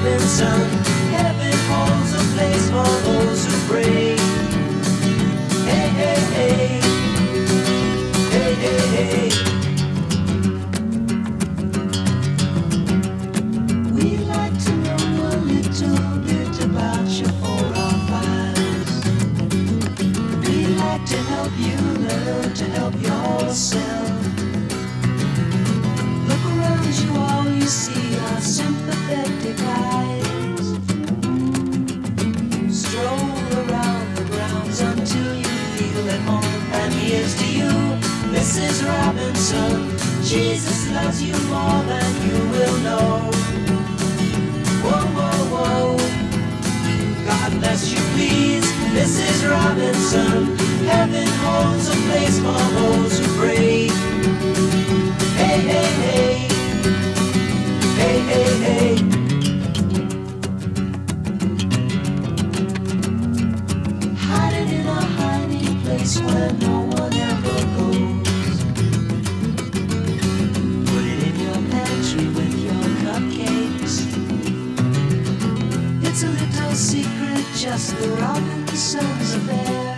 Robinson. Heaven holds a place for those who pray. Hey, hey, hey. Hey, hey, hey. We'd like to know a little bit about your profiles. We'd like to help you learn to help yourself. Look around you, all you see are sympathetic eyes. Stroll around the grounds until you feel at home. And here's to you, Mrs. Robinson. Jesus loves you more than you will know. Whoa, whoa, whoa. God bless you, please, Mrs. Robinson. Heaven holds a place for those who pray. Hey, hey, hey. Hey, hey, hey. Hiding in a hiding place where no one ever goes. Put it in your pantry with your cupcakes. It's a little secret, just the Robinsons affair.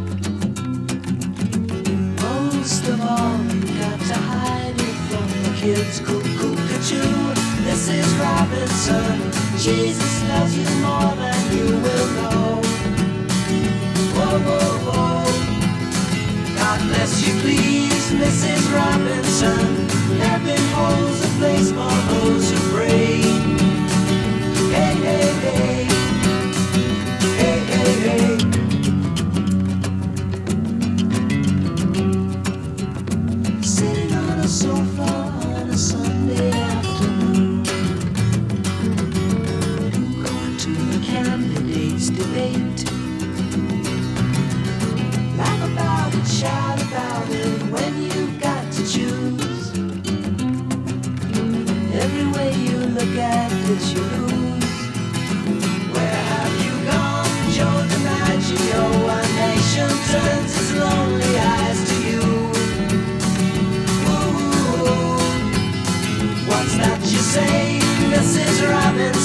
Most of all, you got to hide it from the kids. Cuckoo-cuckoo, Mrs. Robinson. Jesus loves you more than you will know. Whoa, whoa, whoa. God bless you, please, Mrs. Robinson. Heaven holds a place for those who pray. Hey, hey, hey. Hey, hey, hey. Sitting on a sofa on a Sunday afternoon, going to the candidates' debate. Laugh about it, shout about it when you've got to choose. Every way you look at it, you lose. Where have you gone, Joe DiMaggio? A nation turns its lonely eyes to you. Ooh, what's that you say, Mrs. Robinson?